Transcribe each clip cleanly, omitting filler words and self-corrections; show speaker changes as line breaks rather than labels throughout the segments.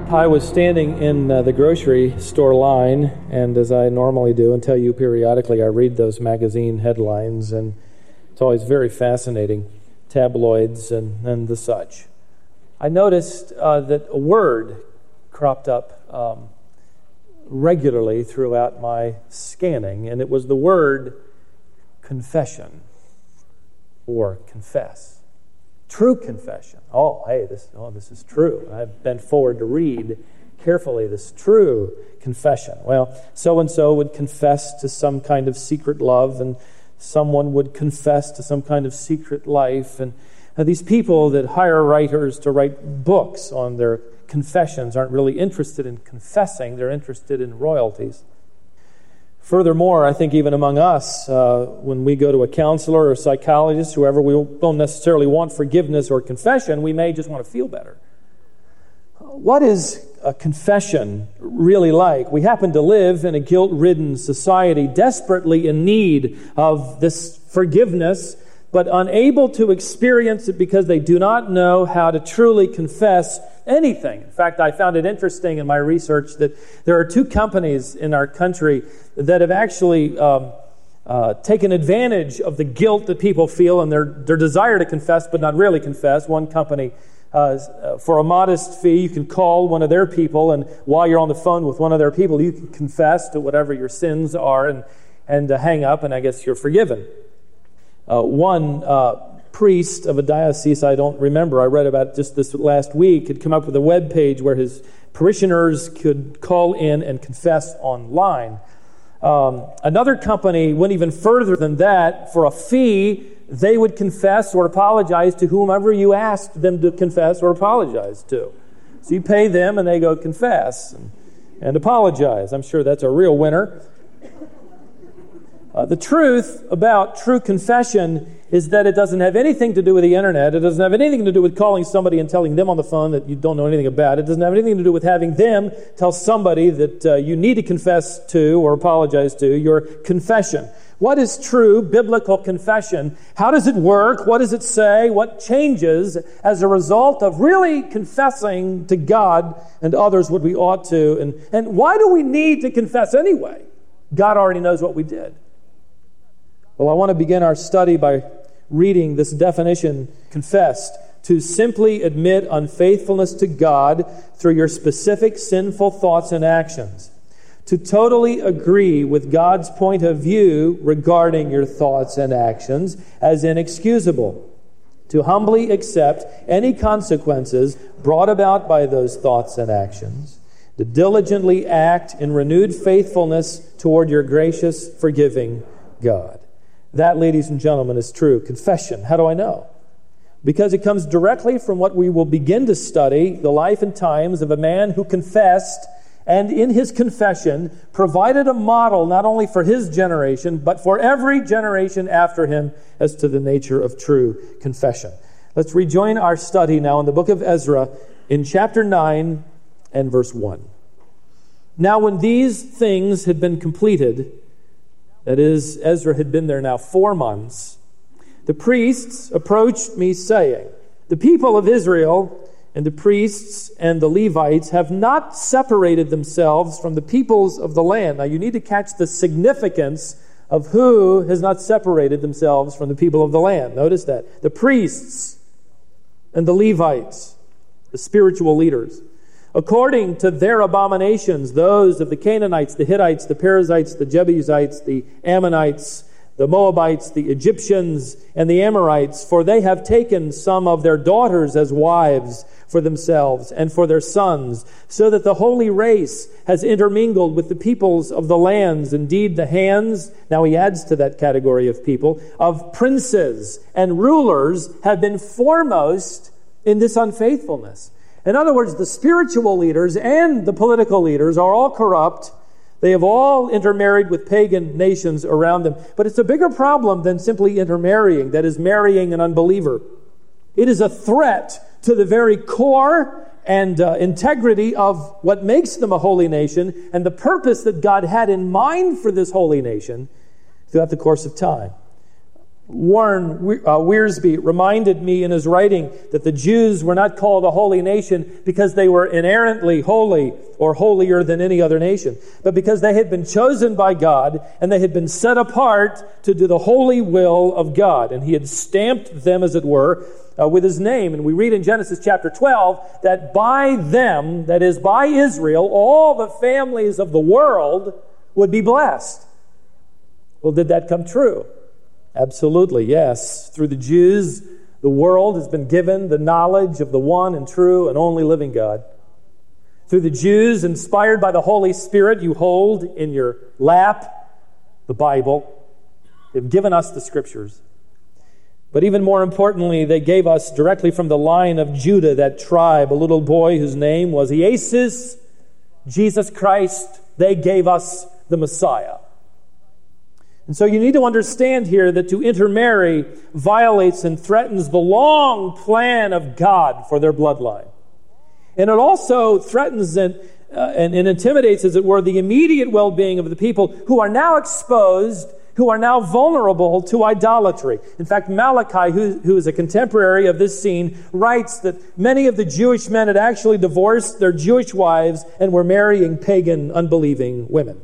I was standing in the grocery store line, and as I normally do and tell you periodically, I read those magazine headlines, and it's always very fascinating, tabloids and the such. I noticed that a word cropped up regularly throughout my scanning, and it was the word confession or confess. True confession. Oh, hey, this is true. I've bent forward to read carefully this true confession. Well, so-and-so would confess to some kind of secret love, and someone would confess to some kind of secret life. And these people that hire writers to write books on their confessions aren't really interested in confessing. They're interested in royalties. Furthermore, I think even among us, when we go to a counselor or a psychologist, whoever, we don't necessarily want forgiveness or confession. We may just want to feel better. What is a confession really like? We happen to live in a guilt-ridden society, desperately in need of this forgiveness, but unable to experience it because they do not know how to truly confess anything. In fact, I found it interesting in my research that there are two companies in our country that have actually taken advantage of the guilt that people feel and their desire to confess but not really confess. One company, for a modest fee, you can call one of their people, and while you're on the phone with one of their people, you can confess to whatever your sins are and hang up, and I guess you're forgiven. One priest of a diocese, I don't remember, I read about it just this last week, had come up with a web page where his parishioners could call in and confess online. Another company went even further than that. For a fee, they would confess or apologize to whomever you asked them to confess or apologize to. So you pay them and they go confess and apologize. I'm sure that's a real winner. The truth about true confession is that it doesn't have anything to do with the internet. It doesn't have anything to do with calling somebody and telling them on the phone that you don't know anything about. It doesn't have anything to do with having them tell somebody that you need to confess to or apologize to, your confession. What is true biblical confession? How does it work? What does it say? What changes as a result of really confessing to God and others what we ought to? And why do we need to confess anyway? God already knows what we did. Well, I want to begin our study by reading this definition, confessed: to simply admit unfaithfulness to God through your specific sinful thoughts and actions. To totally agree with God's point of view regarding your thoughts and actions as inexcusable. To humbly accept any consequences brought about by those thoughts and actions. To diligently act in renewed faithfulness toward your gracious, forgiving God. That, ladies and gentlemen, is true confession. How do I know? Because it comes directly from what we will begin to study, the life and times of a man who confessed, and in his confession provided a model not only for his generation, but for every generation after him as to the nature of true confession. Let's rejoin our study now in the book of Ezra in chapter 9 and verse 1. Now when these things had been completed, that is, Ezra had been there now 4 months, the priests approached me saying, the people of Israel and the priests and the Levites have not separated themselves from the peoples of the land. Now you need to catch the significance of who has not separated themselves from the people of the land. Notice that. The priests and the Levites, the spiritual leaders, according to their abominations, those of the Canaanites, the Hittites, the Perizzites, the Jebusites, the Ammonites, the Moabites, the Egyptians, and the Amorites, for they have taken some of their daughters as wives for themselves and for their sons, so that the holy race has intermingled with the peoples of the lands. Indeed, the hands, now he adds to that category of people, of princes and rulers have been foremost in this unfaithfulness. In other words, the spiritual leaders and the political leaders are all corrupt. They have all intermarried with pagan nations around them. But it's a bigger problem than simply intermarrying, that is, marrying an unbeliever. It is a threat to the very core and integrity of what makes them a holy nation and the purpose that God had in mind for this holy nation throughout the course of time. Warren Wiersbe reminded me in his writing that the Jews were not called a holy nation because they were inherently holy or holier than any other nation, but because they had been chosen by God and they had been set apart to do the holy will of God. And he had stamped them, as it were, with his name. And we read in Genesis chapter 12 that by them, that is by Israel, all the families of the world would be blessed. Well, did that come true? Absolutely, yes. Through the Jews, the world has been given the knowledge of the one and true and only living God. Through the Jews, inspired by the Holy Spirit, you hold in your lap the Bible. They've given us the Scriptures. But even more importantly, they gave us directly from the line of Judah, that tribe, a little boy whose name was Iesus, Jesus Christ. They gave us the Messiah. And so you need to understand here that to intermarry violates and threatens the long plan of God for their bloodline. And it also threatens and intimidates, as it were, the immediate well-being of the people who are now exposed, who are now vulnerable to idolatry. In fact, Malachi, who is a contemporary of this scene, writes that many of the Jewish men had actually divorced their Jewish wives and were marrying pagan, unbelieving women.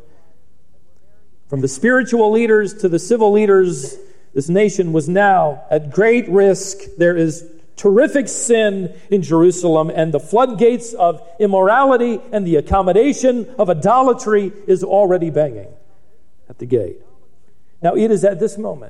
From the spiritual leaders to the civil leaders, this nation was now at great risk. There is terrific sin in Jerusalem, and the floodgates of immorality and the accommodation of idolatry is already banging at the gate. Now, it is at this moment,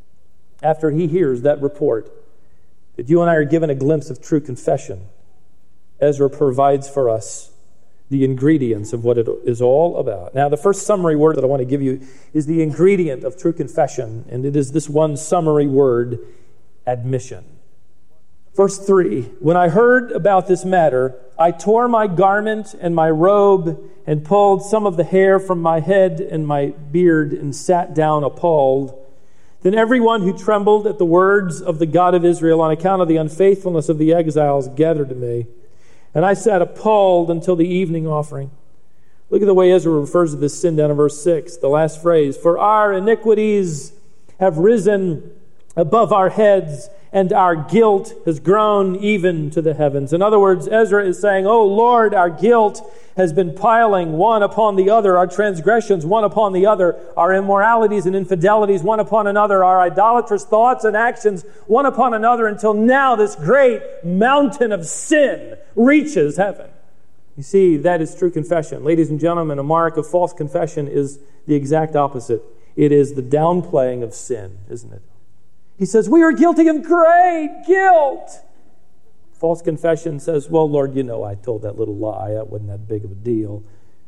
after he hears that report, that you and I are given a glimpse of true confession. Ezra provides for us the ingredients of what it is all about. Now, the first summary word that I want to give you is the ingredient of true confession, and it is this one summary word, admission. Verse 3, when I heard about this matter, I tore my garment and my robe and pulled some of the hair from my head and my beard and sat down appalled. Then everyone who trembled at the words of the God of Israel on account of the unfaithfulness of the exiles gathered to me. And I sat appalled until the evening offering. Look at the way Ezra refers to this sin down in verse 6, the last phrase. For our iniquities have risen above our heads, and our guilt has grown even to the heavens. In other words, Ezra is saying, oh Lord, our guilt has been piling one upon the other, our transgressions one upon the other, our immoralities and infidelities one upon another, our idolatrous thoughts and actions one upon another, until now this great mountain of sin reaches heaven. You see, that is true confession. Ladies and gentlemen, a mark of false confession is the exact opposite. It is the downplaying of sin, isn't it? He says, we are guilty of great guilt. False confession says, well, Lord, you know I told that little lie. That wasn't that big of a deal.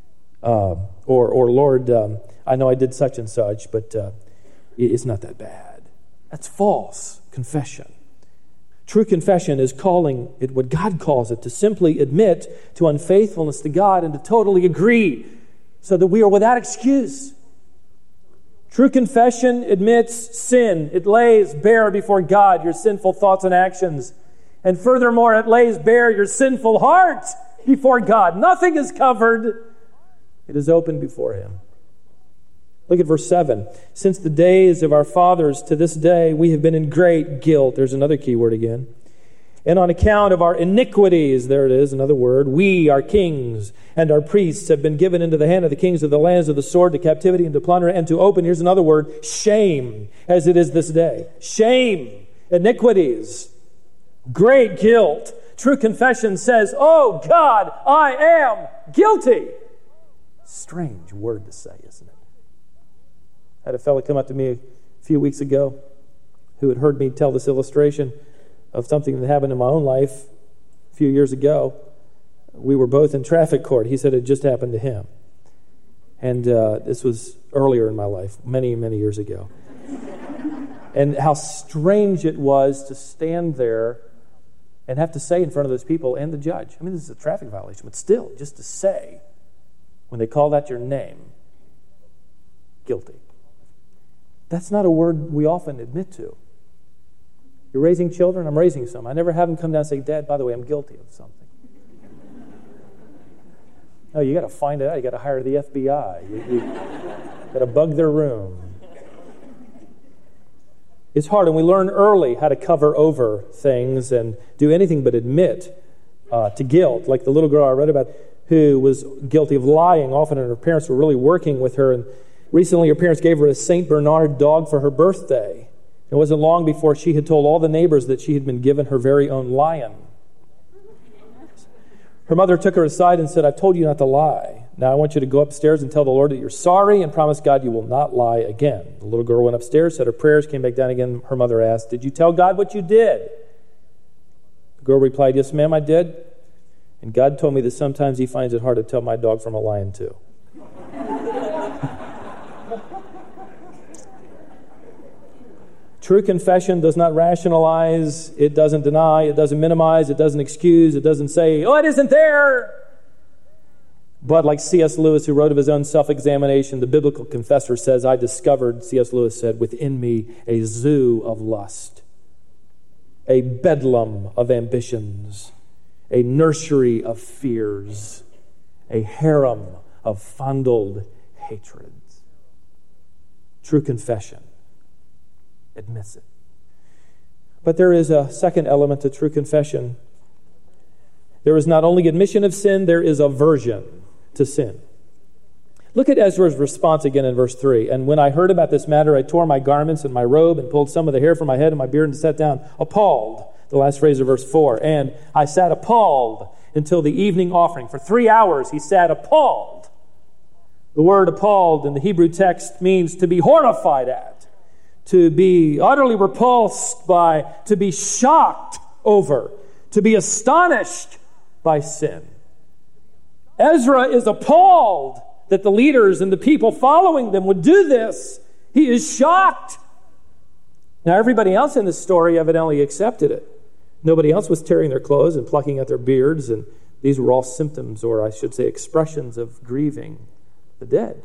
Or Lord, I know I did such and such, but it's not that bad. That's false confession. True confession is calling it what God calls it, to simply admit to unfaithfulness to God and to totally agree so that we are without excuse. True confession admits sin. It lays bare before God your sinful thoughts and actions. And furthermore, it lays bare your sinful heart before God. Nothing is covered. It is open before Him. Look at verse 7. Since the days of our fathers to this day, we have been in great guilt. There's another key word again. And on account of our iniquities, there it is, another word, we, our kings, and our priests have been given into the hand of the kings of the lands of the sword, to captivity and to plunder, and to open, here's another word, shame, as it is this day. Shame, iniquities, great guilt. True confession says, oh God, I am guilty. Strange word to say, isn't it? I had a fellow come up to me a few weeks ago who had heard me tell this illustration of something that happened in my own life a few years ago. We were both in traffic court. He said it just happened to him. And this was earlier in my life, many, many years ago. And how strange it was to stand there and have to say in front of those people and the judge. I mean, this is a traffic violation, but still, just to say, when they call out your name, guilty. That's not a word we often admit to. You're raising children? I'm raising some. I never have them come down and say, Dad, by the way, I'm guilty of something. No, you got to find it out. You got to hire the FBI. You got to bug their room. It's hard, and we learn early how to cover over things and do anything but admit to guilt, like the little girl I read about who was guilty of lying often, and her parents were really working with her. And recently her parents gave her a St. Bernard dog for her birthday. It wasn't long before she had told all the neighbors that she had been given her very own lion. Her mother took her aside and said, "I've told you not to lie. Now I want you to go upstairs and tell the Lord that you're sorry and promise God you will not lie again." The little girl went upstairs, said her prayers, came back down again. Her mother asked, "Did you tell God what you did?" The girl replied, "Yes, ma'am, I did. And God told me that sometimes He finds it hard to tell my dog from a lion too." True confession does not rationalize, it doesn't deny, it doesn't minimize, it doesn't excuse, it doesn't say, "Oh, it isn't there." But like C.S. Lewis, who wrote of his own self-examination, the biblical confessor says, "I discovered," C.S. Lewis said, "within me a zoo of lust, a bedlam of ambitions, a nursery of fears, a harem of fondled hatreds." True confession admits it. But there is a second element to true confession. There is not only admission of sin, there is aversion to sin. Look at Ezra's response again in verse 3. "And when I heard about this matter, I tore my garments and my robe and pulled some of the hair from my head and my beard and sat down appalled." The last phrase of verse 4. "And I sat appalled until the evening offering." For 3 hours he sat appalled. The word appalled in the Hebrew text means to be horrified at, to be utterly repulsed by, to be shocked over, to be astonished by sin. Ezra is appalled that the leaders and the people following them would do this. He is shocked. Now, everybody else in this story evidently accepted it. Nobody else was tearing their clothes and plucking at their beards, and these were all symptoms, or I should say expressions, of grieving the dead.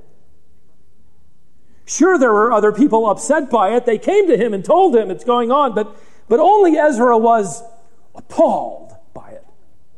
Sure, there were other people upset by it. They came to him and told him it's going on, but only Ezra was appalled by it.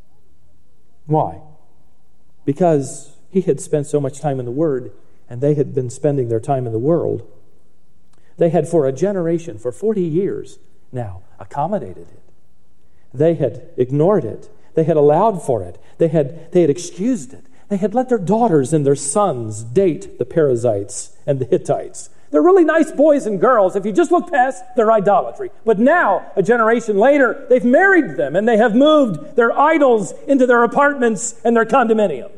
Why? Because he had spent so much time in the Word, and they had been spending their time in the world. They had for a generation, for 40 years now, accommodated it. They had ignored it. They had allowed for it. They had excused it. They had let their daughters and their sons date the Perizzites and the Hittites. They're really nice boys and girls if you just look past their idolatry. But now, a generation later, they've married them and they have moved their idols into their apartments and their condominiums.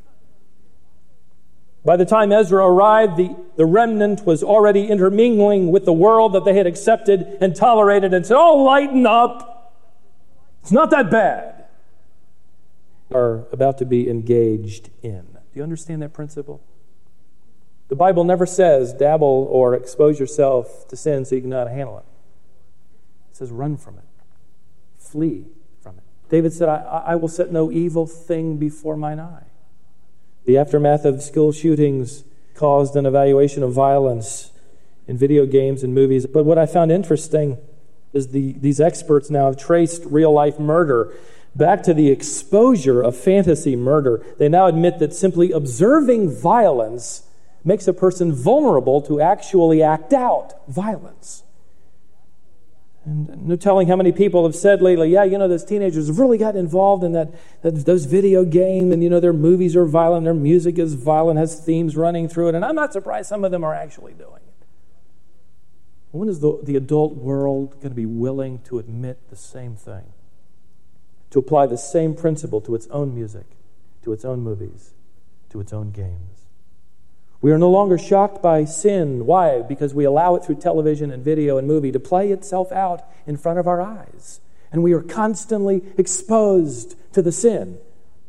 By the time Ezra arrived, the remnant was already intermingling with the world that they had accepted and tolerated and said, "Oh, lighten up. It's not that bad." Are about to be engaged in. Do you understand that principle? The Bible never says dabble or expose yourself to sin so you can know how to handle it. It says run from it. Flee from it. David said, I will set no evil thing before mine eye. The aftermath of school shootings caused an evaluation of violence in video games and movies. But what I found interesting is these experts now have traced real-life murder back to the exposure of fantasy murder. They now admit that simply observing violence makes a person vulnerable to actually act out violence. And no telling how many people have said lately, those teenagers have really gotten involved in those video games, and their movies are violent, their music is violent, has themes running through it, and I'm not surprised some of them are actually doing it. When is the adult world going to be willing to admit the same thing? To apply the same principle to its own music, to its own movies, to its own games. We are no longer shocked by sin. Why? Because we allow it through television and video and movie to play itself out in front of our eyes. And we are constantly exposed to the sin.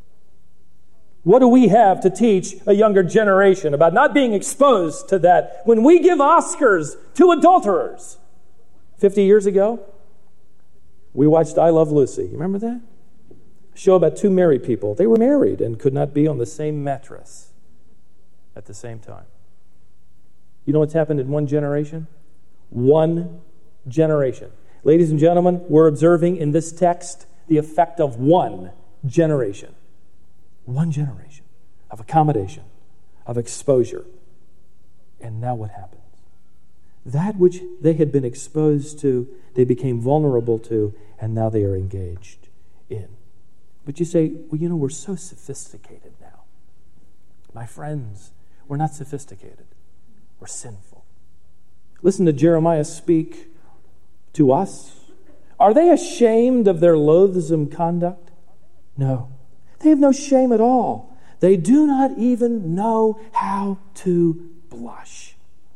What do we have to teach a younger generation about not being exposed to that when we give Oscars to adulterers? 50 years ago, we watched I Love Lucy. You remember that? A show about two married people. They were married and could not be on the same mattress at the same time. You know what's happened in one generation? One generation. Ladies and gentlemen, we're observing in this text the effect of one generation. One generation of accommodation, of exposure. And now what happens? That which they had been exposed to, they became vulnerable to, and now they are engaged in. But you say, well, we're so sophisticated now. My friends, we're not sophisticated. We're sinful. Listen to Jeremiah speak to us. Are they ashamed of their loathsome conduct? No. They have no shame at all. They do not even know how to blush.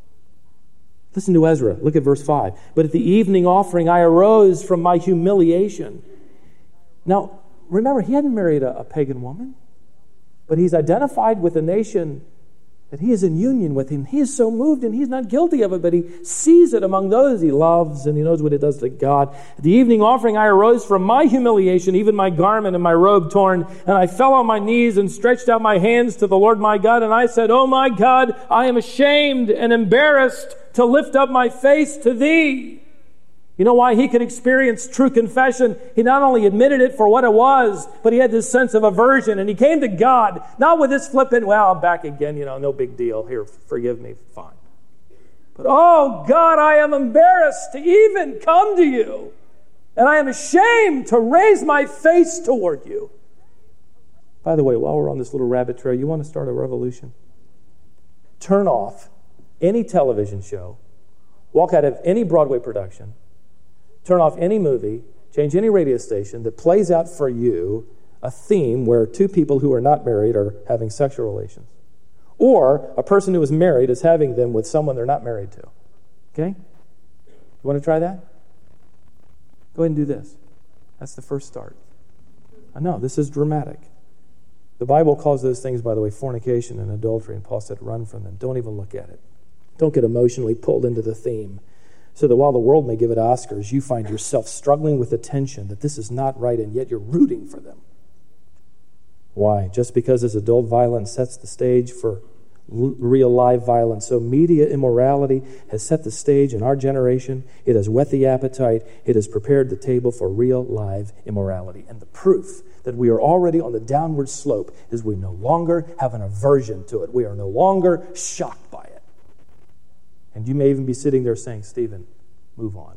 Listen to Ezra. Look at verse 5. But at the evening offering, I arose from my humiliation. Now, remember, he hadn't married a pagan woman, but he's identified with a nation that he is in union with, and he is so moved, and he's not guilty of it, but he sees it among those he loves, and he knows what it does to God. At the evening offering, I arose from my humiliation, even my garment and my robe torn, and I fell on my knees and stretched out my hands to the Lord my God, and I said, Oh my God, I am ashamed and embarrassed to lift up my face to thee. You know why he could experience true confession? He not only admitted it for what it was, but he had this sense of aversion, and he came to God, not with this flippant, well, I'm back again, no big deal. Here, forgive me, fine. But, oh God, I am embarrassed to even come to you, and I am ashamed to raise my face toward you. By the way, while we're on this little rabbit trail, you want to start a revolution? Turn off any television show, walk out of any Broadway production, turn off any movie, change any radio station that plays out for you a theme where two people who are not married are having sexual relations. Or a person who is married is having them with someone they're not married to. Okay? You want to try that? Go ahead and do this. That's the first start. I know, this is dramatic. The Bible calls those things, by the way, fornication and adultery, and Paul said, run from them. Don't even look at it. Don't get emotionally pulled into the theme. So that while the world may give it Oscars, you find yourself struggling with the tension that this is not right, and yet you're rooting for them. Why? Just because this adult violence sets the stage for real live violence. So media immorality has set the stage in our generation. It has whet the appetite. It has prepared the table for real live immorality. And the proof that we are already on the downward slope is we no longer have an aversion to it. We are no longer shocked by it. And you may even be sitting there saying, Stephen, move on.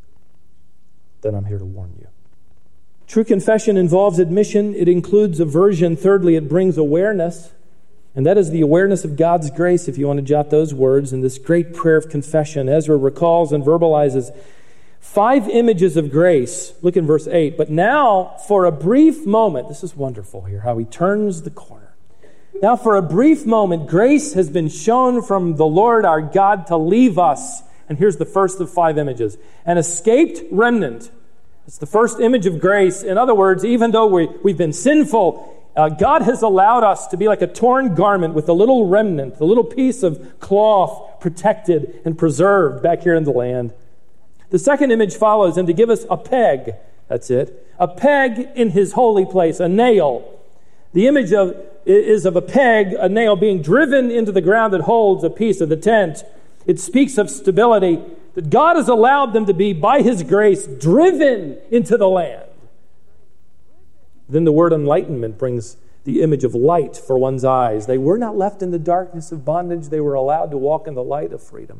Then I'm here to warn you. True confession involves admission. It includes aversion. Thirdly, it brings awareness. And that is the awareness of God's grace, if you want to jot those words, in this great prayer of confession. Ezra recalls and verbalizes 5 images of grace. Look in verse 8. But now, for a brief moment, this is wonderful here, how he turns the corner. Now, for a brief moment, grace has been shown from the Lord our God to leave us. And here's the first of 5 images. An escaped remnant. It's the first image of grace. In other words, even though we've been sinful, God has allowed us to be like a torn garment with a little remnant, a little piece of cloth protected and preserved back here in the land. The second image follows, and to give us a peg, that's it, a peg in his holy place, a nail. The image is of a peg, a nail being driven into the ground that holds a piece of the tent. It speaks of stability, that God has allowed them to be, by his grace, driven into the land. Then the word enlightenment brings the image of light for one's eyes. They were not left in the darkness of bondage. They were allowed to walk in the light of freedom.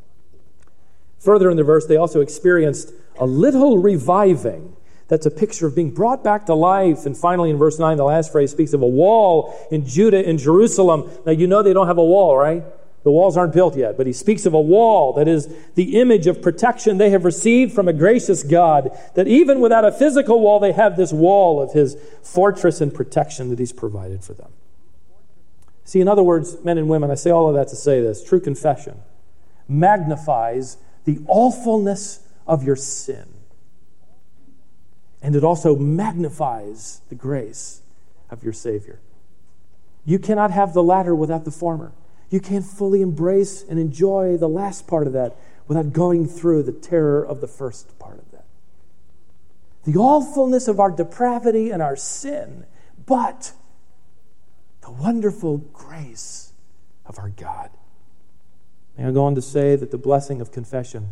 Further in the verse, they also experienced a little reviving. That's a picture of being brought back to life. And finally, in verse 9, the last phrase speaks of a wall in Judah and Jerusalem. Now, you know they don't have a wall, right? The walls aren't built yet, but he speaks of a wall that is the image of protection they have received from a gracious God, that even without a physical wall, they have this wall of his fortress and protection that he's provided for them. See, in other words, men and women, I say all of that to say this: true confession magnifies the awfulness of your sin. And it also magnifies the grace of your Savior. You cannot have the latter without the former. You can't fully embrace and enjoy the last part of that without going through the terror of the first part of that. The awfulness of our depravity and our sin, but the wonderful grace of our God. May I go on to say that the blessing of confession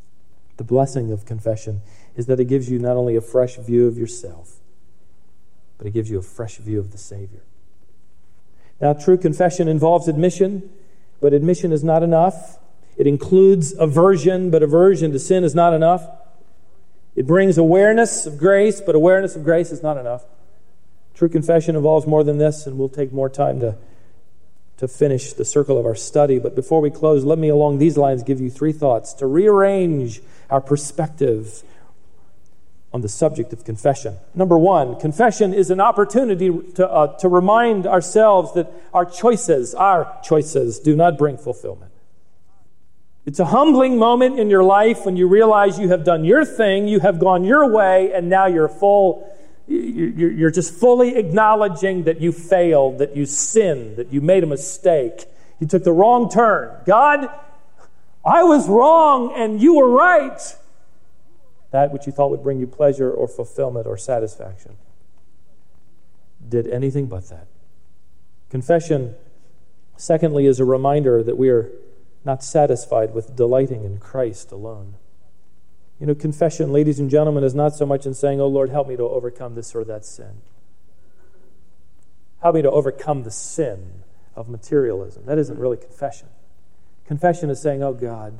is that it gives you not only a fresh view of yourself, but it gives you a fresh view of the Savior. Now, true confession involves admission, but admission is not enough. It includes aversion, but aversion to sin is not enough. It brings awareness of grace, but awareness of grace is not enough. True confession involves more than this, and we'll take more time to finish the circle of our study. But before we close, let me along these lines give you 3 thoughts to rearrange our perspective on the subject of confession. Number 1, confession is an opportunity to remind ourselves that our choices do not bring fulfillment. It's a humbling moment in your life when you realize you have done your thing, you have gone your way, and now you're just fully acknowledging that you failed, that you sinned, that you made a mistake. You took the wrong turn. God, I was wrong and you were right. That which you thought would bring you pleasure or fulfillment or satisfaction did anything but that. Confession, secondly, is a reminder that we are not satisfied with delighting in Christ alone. You know, confession, ladies and gentlemen, is not so much in saying, "Oh Lord, help me to overcome this or that sin. Help me to overcome the sin of materialism." That isn't really confession. Confession is saying, "Oh God,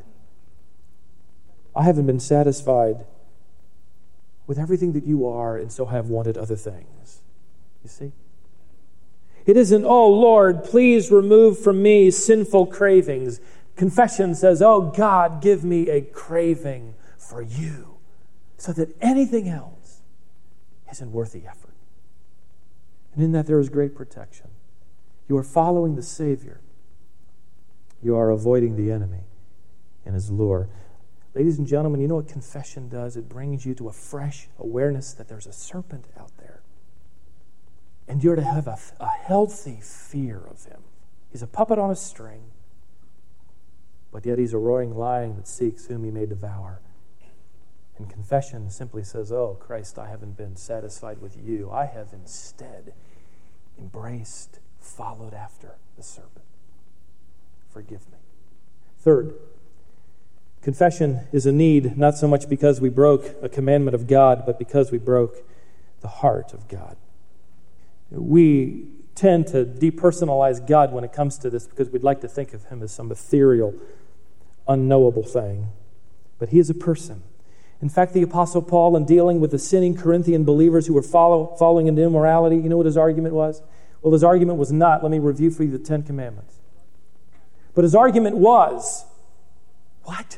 I haven't been satisfied with everything that you are, and so have wanted other things." You see? It isn't, "Oh Lord, please remove from me sinful cravings." Confession says, "Oh God, give me a craving for you, so that anything else isn't worth the effort." And in that there is great protection. You are following the Savior. You are avoiding the enemy and his lure. Ladies and gentlemen, you know what confession does? It brings you to a fresh awareness that there's a serpent out there. And you're to have a healthy fear of him. He's a puppet on a string, but yet he's a roaring lion that seeks whom he may devour. And confession simply says, "Oh, Christ, I haven't been satisfied with you. I have instead embraced, followed after the serpent. Forgive me." Third, confession is a need not so much because we broke a commandment of God, but because we broke the heart of God. We tend to depersonalize God when it comes to this because we'd like to think of him as some ethereal, unknowable thing. But he is a person. In fact, the Apostle Paul, in dealing with the sinning Corinthian believers who were following into immorality, you know what his argument was? Well, his argument was not, let me review for you the 10 Commandments. But his argument was, what?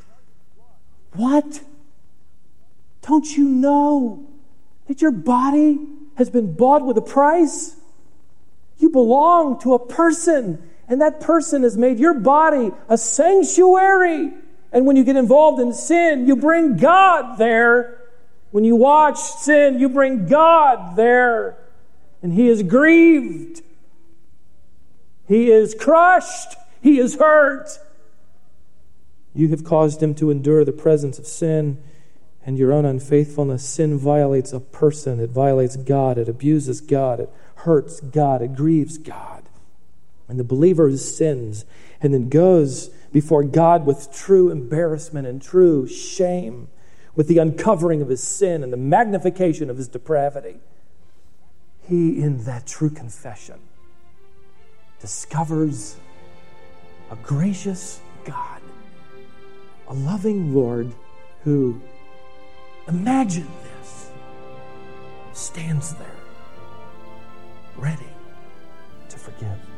Don't you know that your body has been bought with a price? You belong to a person, and that person has made your body a sanctuary. And when you get involved in sin, you bring God there. When you watch sin, you bring God there. And he is grieved. He is crushed. He is hurt. You have caused him to endure the presence of sin and your own unfaithfulness. Sin violates a person. It violates God. It abuses God. It hurts God. It grieves God. And the believer who sins and then goes before God with true embarrassment and true shame, with the uncovering of his sin and the magnification of his depravity, he, in that true confession, discovers a gracious God, a loving Lord who, imagine this, stands there ready to forgive.